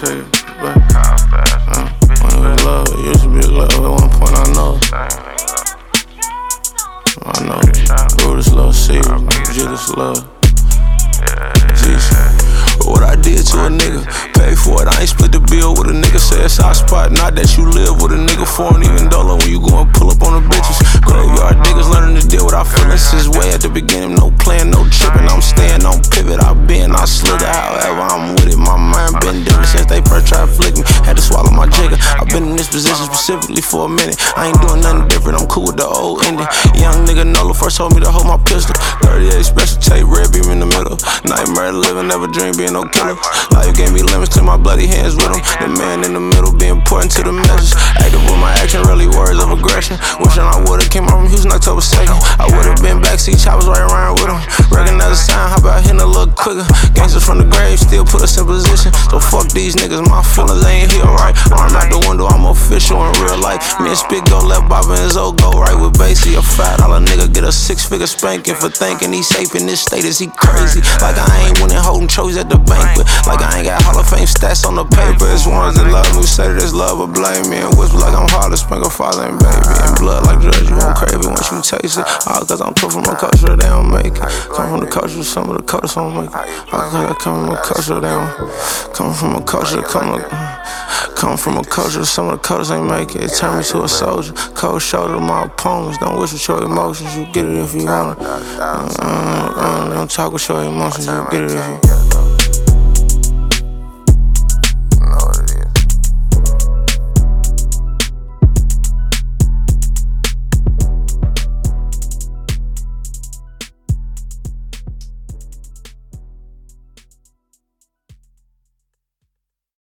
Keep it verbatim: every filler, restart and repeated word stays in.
take it back. Uh, when it was love, it used to be love. At one point, I know. I know. Brutus love, see, Jesus love. Jesus. What I did to a nigga, pay for it. I ain't split the bill with a nigga. Say it's our spot, not that you live with a nigga foreign. Even dollar when you go and pull up on the bitches. Graveyard niggas learning to deal with our feelings since way at the beginning. No plan, no tripping. I'm staying on pivot. I been, I slither. However I'm with it. My mind been different since they first tried to flick me. Had to swallow my jigger. I've been in this position specifically for a minute. I ain't doing nothing different. I'm cool with the old ending. Young nigga Nola first told me to hold my pistol. thirty-eight special tape, red beam in the middle. Nightmare living, never dream being no killer. Life gave me limits to my bloody hands with him. The man in the middle be important to the message. Active with my action, really words of aggression. Wishing I would've came out from Houston October second. I would've been backseat choppers right around with him. Recognize the sign, how about hitting a little quicker? Gangsters from the grave still put us in position. So fuck these niggas, my feelings ain't here right. Arm out the window, I'm official in real life. Me and Spit go left, Bob and his old go right with Basie. A five dollar nigga get a six figure spanking for thinking he's safe in this state. Is he crazy? Like I ain't winning holding trophies at the banquet. Like I ain't got Hall of Fame stats on the paper. It's ones that love me, say that it's love or blame me. And whisper like I'm hard to sprinkle father and baby. And blood like drugs, you won't crave it once you taste it. All cause I'm put from a culture, they don't make it. Come from the culture, some of the culture don't make it. All cause I come from a culture, they don't. Come from a culture, come from Come from a culture, some of the cultures ain't make it. It turned me to a soldier. Cold shoulder to my opponents. Don't wish with your emotions, you get it if you want it. Uh, uh, uh, don't talk with your emotions, you get it if you